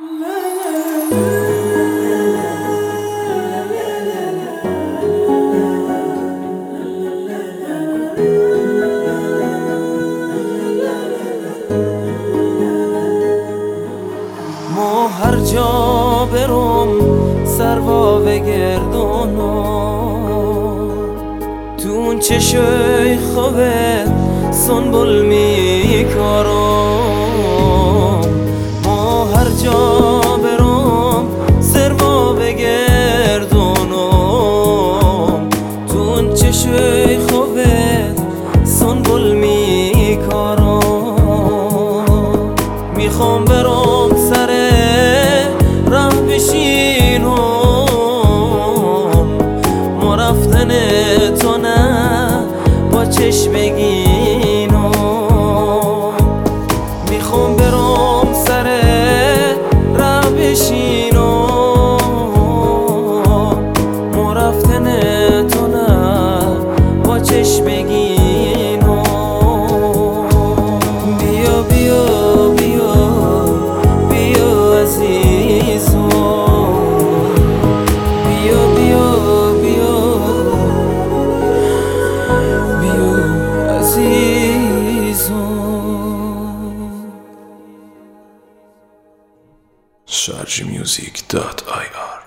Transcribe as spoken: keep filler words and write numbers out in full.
ما هر جا برم سروا بگردونم تو اون چشای خوبه سنبول میکارم. ما هر جا برم سروا بگردونم تو اون چشای خوبه سنبول میکارم. میخوام برم سر راه بشینم ما رفتن تو نه با چشم بگینم. میخوام برم سر راه بشینم ما رفتن تو نه با چشم بگینم. بیا بیا بیا بیا عزیزم بیا بیا بیا بیا عزیزم. شارژ میوزیک دات آی آر